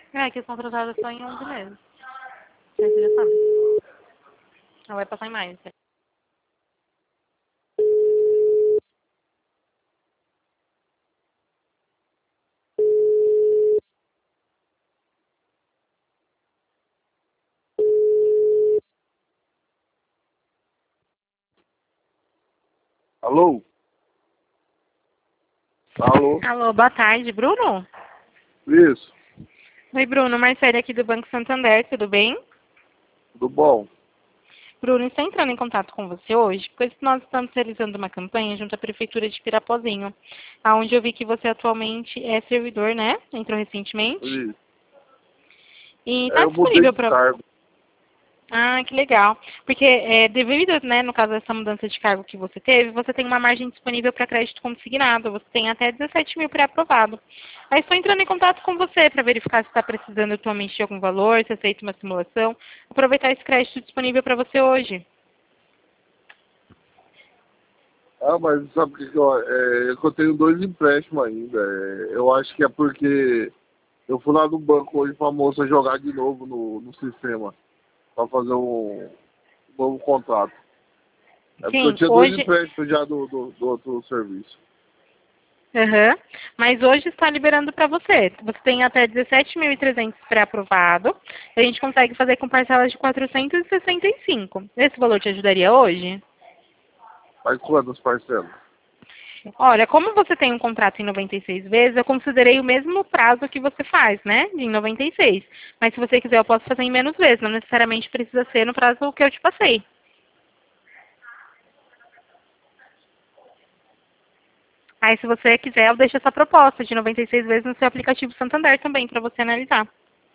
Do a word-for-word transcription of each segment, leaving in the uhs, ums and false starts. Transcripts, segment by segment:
É, que são tratadas só em onze meses. Você já sabe. Ela vai passar em mais. Alô? Alô? Alô, boa tarde, Bruno? Isso, Oi, Bruno. Marcele aqui do Banco Santander, tudo bem? tudo bom? Bruno, estou entrando em contato com você hoje, pois nós estamos realizando uma campanha junto à Prefeitura de Pirapozinho, onde eu vi que você atualmente é servidor, né? Entrou recentemente. Isso. E É, está eu mudei disponível de para... cargo. Ah, que legal. Porque é, devido, né, no caso dessa mudança de cargo que você teve, você tem uma margem disponível para crédito consignado. Você tem até dezessete mil pré-aprovado. Aí estou entrando em contato com você para verificar se está precisando atualmente de algum valor, se aceita uma simulação. Aproveitar esse crédito disponível para você hoje. Ah, mas sabe o que que eu, é, eu tenho dois empréstimos ainda. É, eu acho que é porque eu fui lá no banco hoje pra moça jogar de novo no, no sistema pra fazer um novo contrato. É porque eu Sim, tinha dois hoje... empréstimos já do, do, do outro serviço. Aham. Mas hoje está liberando para você. Você tem até dezessete mil e trezentos pré-aprovado. A gente consegue fazer com parcelas de quatrocentos e sessenta e cinco. Esse valor te ajudaria hoje? Mas quantas parcelas? Olha, como você tem um contrato em noventa e seis vezes, eu considerei o mesmo prazo que você faz, né? Em noventa e seis. Mas se você quiser, eu posso fazer em menos vezes. Não necessariamente precisa ser no prazo que eu te passei. Aí, se você quiser, eu deixo essa proposta de noventa e seis vezes no seu aplicativo Santander também, para você analisar.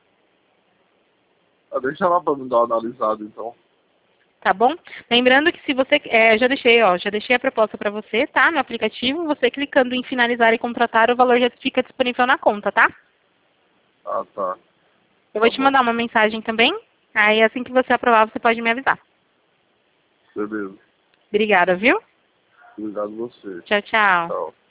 Ah, deixa lá pra me dar uma analisada então. Tá bom? Lembrando que se você, é, já deixei, ó, já deixei a proposta para você, tá? No aplicativo, você clicando em finalizar e contratar, o valor já fica disponível na conta, tá? Ah, tá. Eu vou Tá te bom. mandar uma mensagem também. Aí, assim que você aprovar, você pode me avisar. Beleza. Obrigada, viu? Obrigado a você. Tchau, tchau. Tchau.